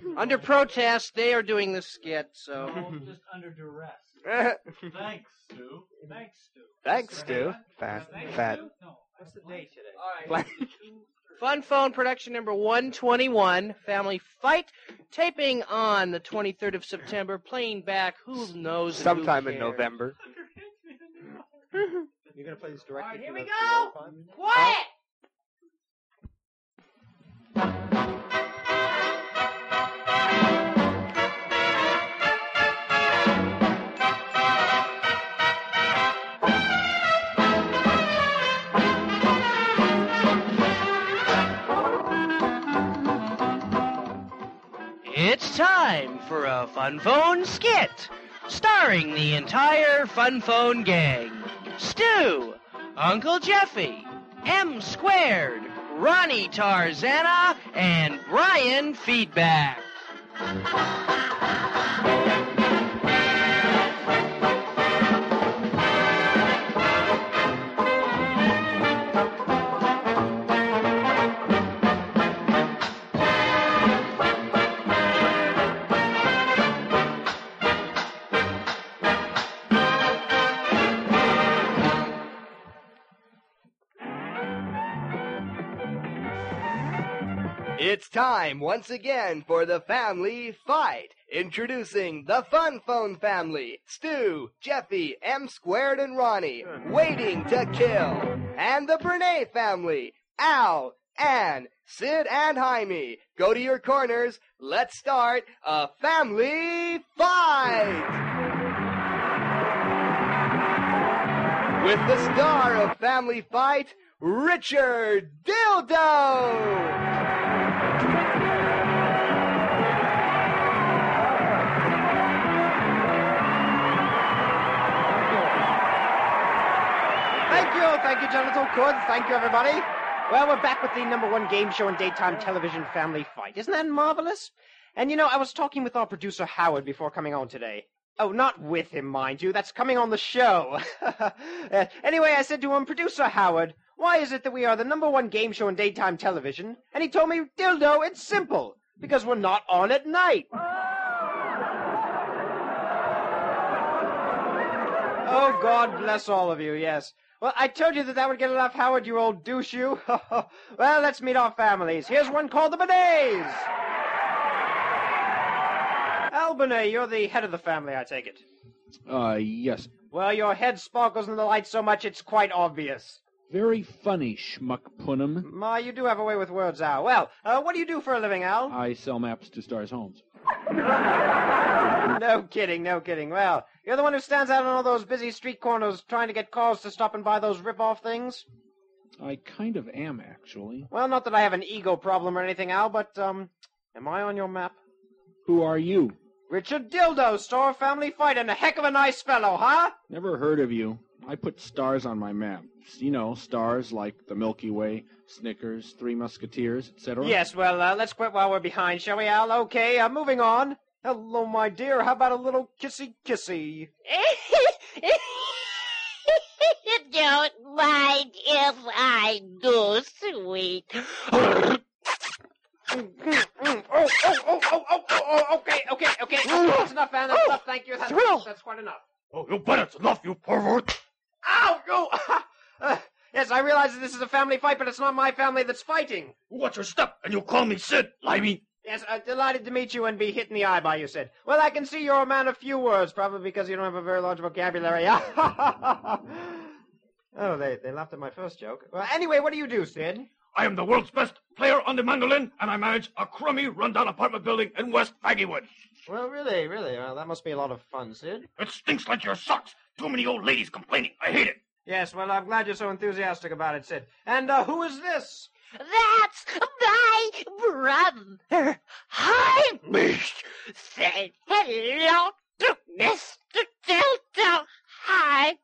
Under protest, they are doing the skit, so... Just under duress. Thanks, Stu. Thanks, Stu. Fat. No, what's the date today? All right. Fun Phone production number 121, Family Fight, taping on the 23rd of September, playing back who knows and who Sometime in cares. November. You're going to play this directly? All right, here to we the go! fun? Quiet! It's time for a Fun Phone skit, starring the entire Fun Phone gang. Stu, Uncle Jeffy, M Squared, Ronnie Tarzana, and Brian Feedback. It's time once again for the Family Fight. Introducing the Fun Phone family, Stu, Jeffy, M Squared, and Ronnie, waiting to kill. And the Bernay family, Al, Ann, Sid, and Jaime. Go to your corners. Let's start a Family Fight. With the star of Family Fight, Richard Dildo. Thank you, Jonathan Good. Thank you, everybody. Well, we're back with the #1 game show in daytime television, Family Fight. Isn't that marvelous? And you know, I was talking with our producer Howard before coming on today. Oh, not with him, mind you. That's coming on the show. Anyway, I said to him, Producer Howard, why is it that we are the #1 game show in daytime television? And he told me, Dildo, it's simple. Because we're not on at night. Oh, God bless all of you, yes. Well, I told you that would get a laugh, Howard, you old douche, you. Well, let's meet our families. Here's one called the Benays. Al Benet, you're the head of the family, I take it. Yes. Well, your head sparkles in the light so much it's quite obvious. Very funny, Schmuck Punim. Ma, you do have a way with words, Al. Well, what do you do for a living, Al? I sell maps to Stars Homes. No kidding, no kidding. Well, you're the one who stands out on all those busy street corners trying to get cars to stop and buy those rip-off things? I kind of am, actually. Well, not that I have an ego problem or anything, Al, but, am I on your map? Who are you? Richard Dildo, star of Family Fight, and a heck of a nice fellow, huh? Never heard of you. I put stars on my maps. You know, stars like the Milky Way, Snickers, Three Musketeers, etc. Yes, well, let's quit while we're behind, shall we, Al? Okay, moving on. Hello, my dear. How about a little kissy-kissy? Don't mind if I do, sweet. Okay. That's enough, man. That's enough. Thank you. That's quite enough. Oh, you bet it's enough, you pervert. Ow! No! Yes, I realize that this is a family fight, but it's not my family that's fighting. What's your step? And you call me Sid, limey. Yes, delighted to meet you and be hit in the eye by you, Sid. Well, I can see you're a man of few words, probably because you don't have a very large vocabulary. Oh, they laughed at my first joke. Well, anyway, what do you do, Sid? I am the world's best player on the mandolin, and I manage a crummy, rundown apartment building in West Faggywood. Well, really? Well, that must be a lot of fun, Sid. It stinks like your socks. Too many old ladies complaining. I hate it. Yes, well, I'm glad you're so enthusiastic about it, Sid. And, who is this? That's my brother. Hi, say hello to Mr. Dildo. Hi.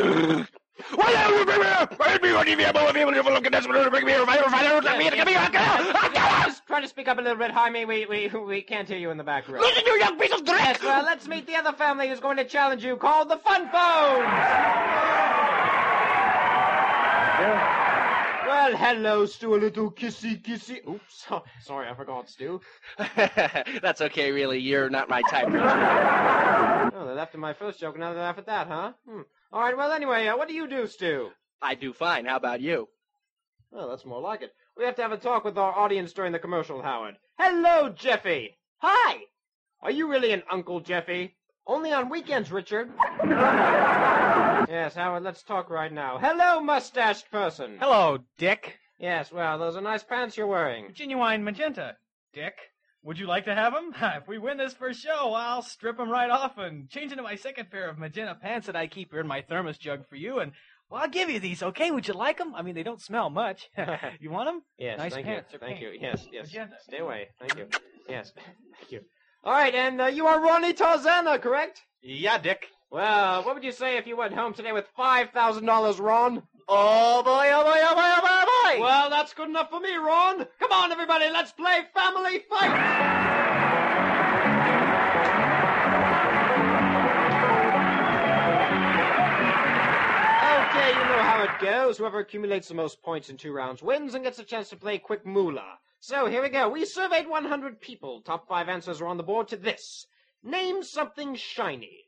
Just try to speak up a little bit, Jaime. We can't hear you in the back row. Listen, you young piece of dreck! Yes, well, let's meet the other family who's going to challenge you, called the Fun Phone. Well, hello, Stu, a little kissy. Oops, sorry, I forgot, Stu. That's okay, really. You're not my type. Oh, they laughed at my first joke, and now they laugh at that, huh? All right, well, anyway, what do you do, Stu? I do fine. How about you? Well, that's more like it. We have to have a talk with our audience during the commercial, Howard. Hello, Jeffy. Hi. Are you really an Uncle Jeffy? Only on weekends, Richard. Yes, Howard, let's talk right now. Hello, mustached person. Hello, Dick. Yes, well, those are nice pants you're wearing. Genuine magenta, Dick. Would you like to have them? If we win this first show, I'll strip them right off and change into my second pair of magenta pants that I keep here in my thermos jug for you, and well, I'll give you these, okay? Would you like them? I mean, they don't smell much. You want them? Yes, nice thank pants. you. Thank you. Yes. Magenta. Stay away. Thank you. Yes, thank you. All right, and you are Ronnie Tarzana, correct? Yeah, Dick. Well, what would you say if you went home today with $5,000, Ron? Oh boy, oh boy, oh boy, oh boy, oh boy! Well, that's good enough for me, Ron. Come on, everybody, let's play Family Fight! Okay, you know how it goes. Whoever accumulates the most points in 2 rounds wins and gets a chance to play Quick Moolah. So, here we go. We surveyed 100 people. Top 5 answers are on the board to this. Name something shiny.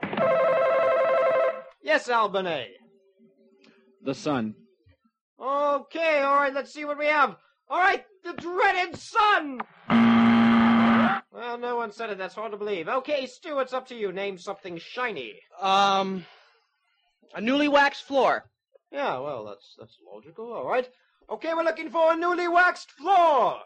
Yes, Albany. The sun. Okay, all right, let's see what we have. All right, the dreaded sun! Well, no one said it. That's hard to believe. Okay, Stu, it's up to you. Name something shiny. A newly waxed floor. Yeah, well, that's logical. All right. Okay, we're looking for a newly waxed floor.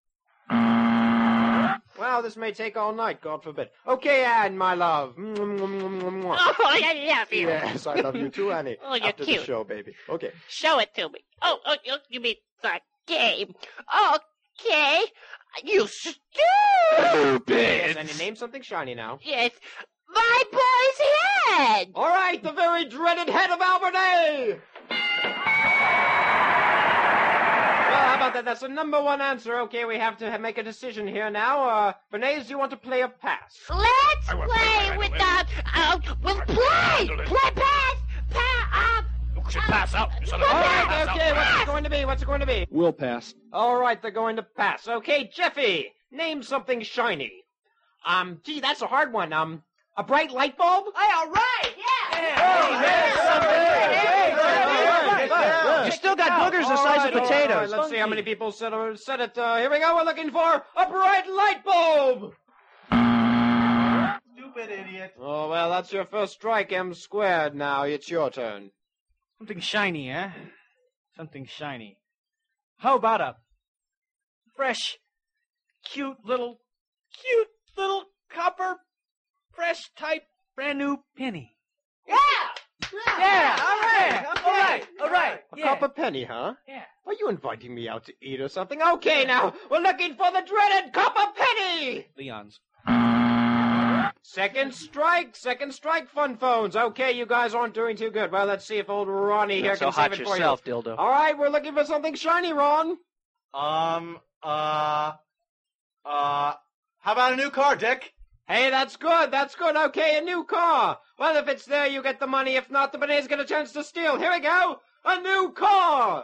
Well, this may take all night, God forbid. Okay, Anne, my love. Oh, I love you. Yes, I love you too, Annie. Oh, you're After cute. the show, baby. Okay. Show it to me. Oh, you mean the game. Okay. You stupid. Yes, Annie, name something shiny now. Yes, my boy's head. All right, the very dreaded head of Albert A. Well, how about that? That's the number 1 answer. Okay, we have to make a decision here now. Bernays, do you want to play a pass? Let's play with the, we'll play. Play pass. Pass out. All right, okay, what's it going to be? What's it going to be? We'll pass. All right, they're going to pass. Okay, Jeffy, name something shiny. Gee, that's a hard one. A bright light bulb? Hey, all right, You still got boogers the size of potatoes. All right, let's see how many people said it. Here we go. We're looking for a bright light bulb. Stupid idiot. Oh, well, that's your first strike, M squared. Now it's your turn. Something shiny, eh? Something shiny. How about a fresh, cute little copper, fresh type, brand new penny? Yeah. All right. A copper penny, huh? Yeah. Are you inviting me out to eat or something? Okay, now, we're looking for the dreaded copper penny! Leon's. Second strike, fun phones. Okay, you guys aren't doing too good. Well, let's see if old Ronnie here So can hot save it for yourself, you. dildo. All right, we're looking for something shiny, Ron. How about a new car, Dick? Hey, that's good. Okay, a new car. Well, if it's there, you get the money. If not, the Bernays get a chance to steal. Here we go. A new car.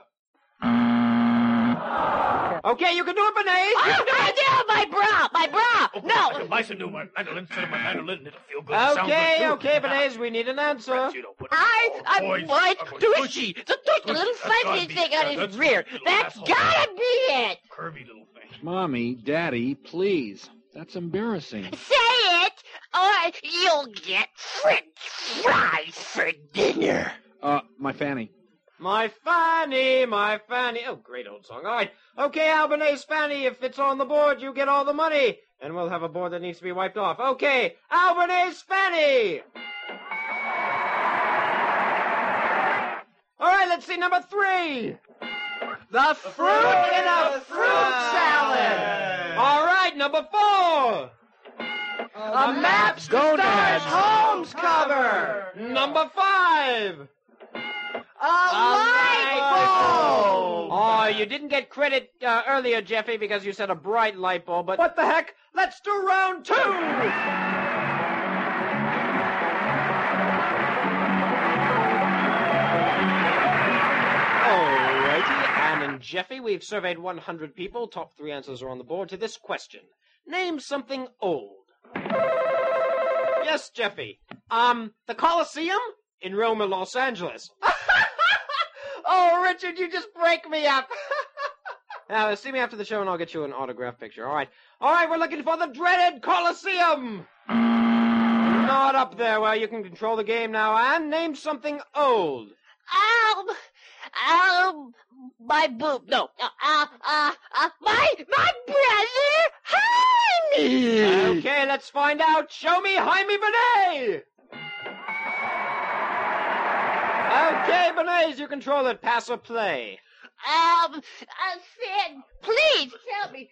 Okay, you can do it, Bernays. Oh, no, my bra. No. I can buy some new mandolin instead of my mandolin. It'll feel good. Sound good, too. Okay, Bernays, we need an answer. You don't put I boys, want I'm going Tushy. The little fuzzy thing on his That's rear. little That's asshole. gotta be it. Curvy little thing. Mommy, Daddy, please. That's embarrassing. Say it, or you'll get French fries for dinner. My fanny. My Fanny. Oh, great old song. All right. Okay, Albanese Fanny, if it's on the board, you get all the money. And we'll have a board that needs to be wiped off. Okay, Albanese Fanny. All right, let's see number 3. The fruit in a fruit salad. All right, number 4. A Maps to Stars Homes cover. Number 5. A light bulb. Oh, you didn't get credit earlier, Jeffy, because you said a bright light bulb, but what the heck? Let's do round 2! Alrighty, And Jeffy, we've surveyed 100 people. Top 3 answers are on the board to this question. Name something old. Yes, Jeffy. The Coliseum? In Rome or Los Angeles. Oh, Richard, you just break me up. Now, see me after the show and I'll get you an autograph picture. All right, we're looking for the dreaded Coliseum. Not up there where you can control the game now, Anne. Name something old. My boob. No. My brother Jaime. Okay, let's find out. Show me Jaime Benet. Okay, Benet, you control it. Pass or play. Sid, please tell me.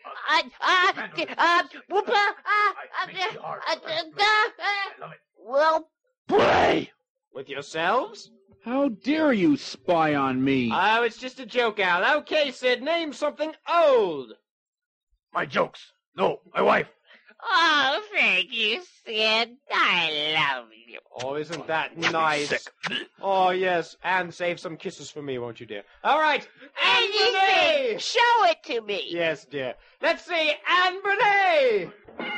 Well, play. With yourselves? How dare you spy on me? Oh, it's just a joke, Al. Okay, Sid, name something old. My jokes. No, my wife. Oh, thank you, Sid. I love you. Oh, isn't that nice? Oh, yes. And save some kisses for me, won't you, dear? All right. Anne Benet! Show it to me. Yes, dear. Let's see. Anne Benet!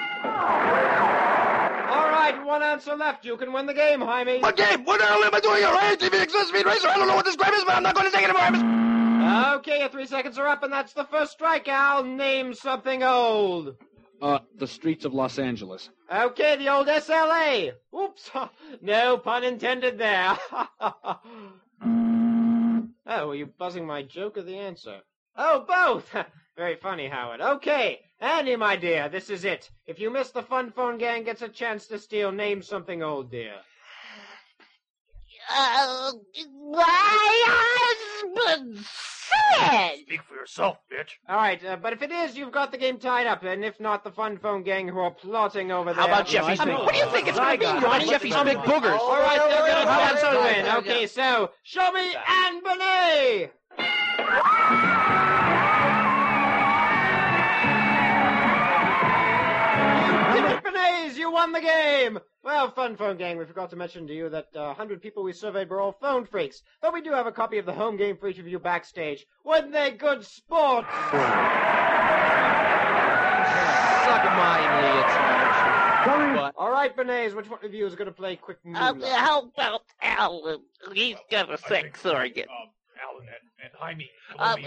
All right, one answer left. You can win the game, Jaime. What game? What the hell am I doing here? ATV Express Speed Racer. I don't know what this crap is, but I'm not going to take it anymore. Okay, your 3 seconds are up, and that's the first strike, Al. Name something old. The streets of Los Angeles. Okay, the old SLA. Oops. No pun intended there. Oh, were you buzzing my joke or the answer? Oh, both. Very funny, Howard. Okay, Annie, my dear, this is it. If you miss, the Fun Phone Gang gets a chance to steal. Name something old, dear. My husband Sid. Speak for yourself, bitch. All right, but if it is, you've got the game tied up, and if not, the Fun Phone Gang who are plotting over there. How about Jeffy's big? What do you think it's going to be? Ronnie? Jeffy's big boogers. All right, they'll get a chance to win. Okay, so show me Anne Benet. Benets, you won the game! Well, Fun Phone Gang, we forgot to mention to you that 100 people we surveyed were all phone freaks, but we do have a copy of the home game for each of you backstage. Weren't they good sports? Suck my idiots. All right, Benets, which one of you is going to play quick moves? How about Alan? He's got a sex organ. Alan and Jaime. Jaime,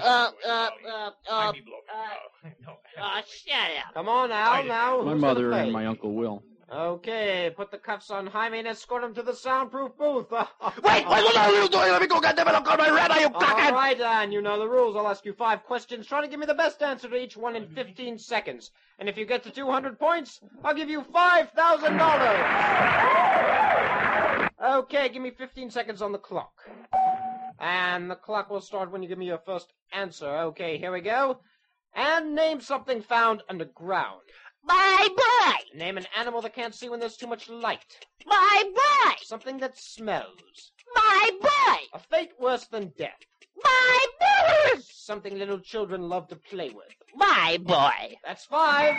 shut up. Come on, Al, now. My who's mother gonna play? and my Uncle Will. Okay, put the cuffs on Jaime and escort him to the soundproof booth. Wait, what are you doing? Let me go, goddammit, I'm calling my rat, you All cockhead! right, Ann, you know the rules. I'll ask you 5 questions. Try to give me the best answer to each one in 15 seconds. And if you get to 200 points, I'll give you $5,000. Okay, give me 15 seconds on the clock. And the clock will start when you give me your first answer. Okay, here we go. And name something found underground. My boy! Name an animal that can't see when there's too much light. My boy! Something that smells. My boy! A fate worse than death. My boy! Something little children love to play with. My boy! That's 5.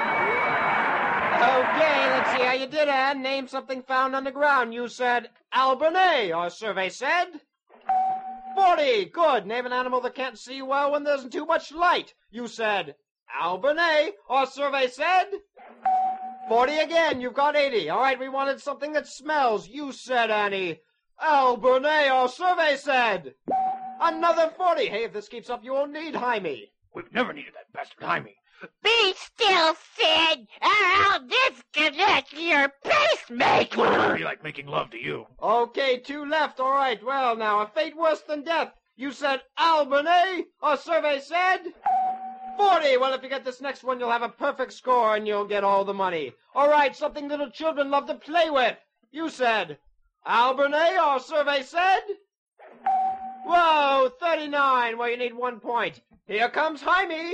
Okay, let's see how you did, Ann. Name something found underground. You said Albernay, our survey said. 40. Good. Name an animal that can't see well when there's too much light. You said Albernay, our survey said. 40 again. You've got 80. All right, we wanted something that smells. You said, Annie. Albernay, our survey said. Another 40. Hey, if this keeps up, you won't need Jaime. We've never needed that bastard Jaime. Be still, Sid, or I'll disconnect your pacemaker! Be like making love to you. Okay, 2 left. All right, well, now, a fate worse than death. You said Albany. Our survey said 40. Well, if you get this next one, you'll have a perfect score and you'll get all the money. All right, something little children love to play with. You said Albany. Our survey said. Whoa, 39. Well, you need 1 point. Here comes Jaime.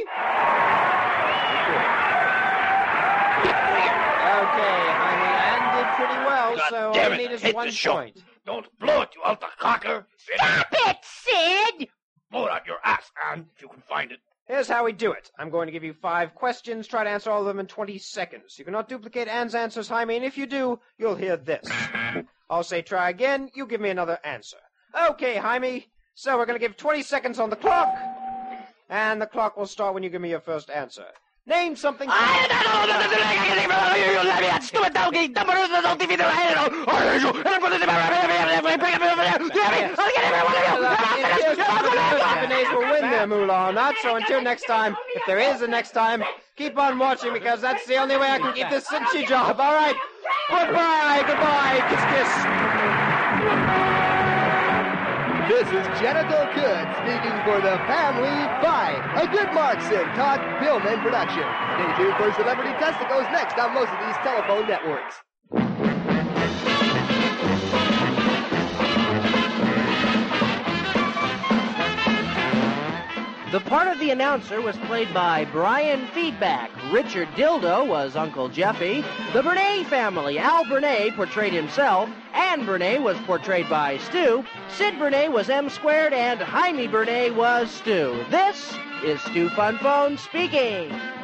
Okay, Jaime, Ann did pretty well, God so all damn you it, need I is hate 1 this show. point. Don't blow it, you alter cocker. Stop it, Sid! Blow it out your ass, Ann, if you can find it. Here's how we do it. I'm going to give you 5 questions. Try to answer all of them in 20 seconds. You cannot duplicate Ann's answers, Jaime, and if you do, you'll hear this. I'll say try again. You give me another answer. Okay, Jaime. So we're going to give 20 seconds on the clock. and the clock will start when you give me your first answer. Name something... Japanese will win their moolah or not, so until next time, if there is a next time, keep on watching because that's the only way I can keep this cinchy job, all right? Goodbye, kiss. This is Genital Good speaking for the Family Fight, a good Markson, Todd Pillman production. Stay tuned for Celebrity Testicles next on most of these telephone networks. The part of the announcer was played by Brian Feedback. Richard Dildo was Uncle Jeffy. The Bernay family, Al Bernay portrayed himself. Anne Bernay was portrayed by Stu. Sid Bernay was M Squared, and Jaime Bernay was Stu. This is Stu Fun Phone speaking.